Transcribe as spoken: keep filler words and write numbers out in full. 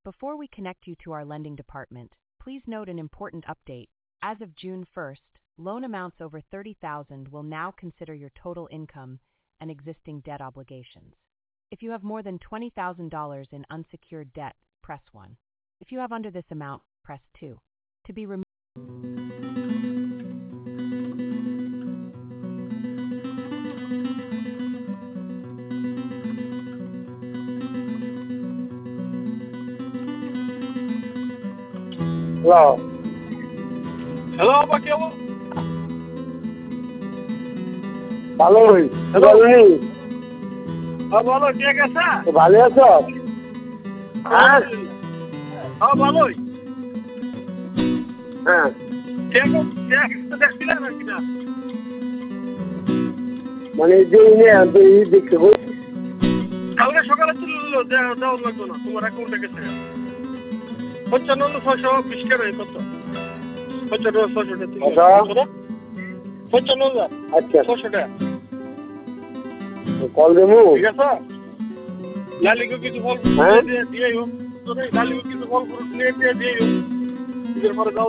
Before we connect you to our lending department, please note an important update. As of June first, loan amounts over thirty thousand dollars will now consider your total income and existing debt obligations. If you have more than twenty thousand dollars in unsecured debt, press one. If you have under this amount, press two. To be removed. Hello. Hello, apa কেমন? ভালোই। Hello. ভালোই। হ্যাঁ ভালো, ঠিক আছে? ভালো আছো? হ্যাঁ। হ্যাঁ ভালোই। হ্যাঁ। ঠিক আছে, ঠিক দেখছিলেন নাকি না? মানে যে ইনে আমি দেখতে বলছি। কালকে সকালে তুললো দেওয়া লাগতো না, তোমার অ্যাকাউন্টে গেছে। পঞ্চান্ন ছয়শো বিশ টাকা কত? পঞ্চান্ন ছয়শো টাকা। পঞ্চান্ন হাজার আচ্ছা ছয়শো টাকা। কল দেবো ঠিক আছে? লালিকে কিছু ফল দিয়ে দিয়ে লালিকে কিছু ফল দিয়ে দিয়ে দিয়ে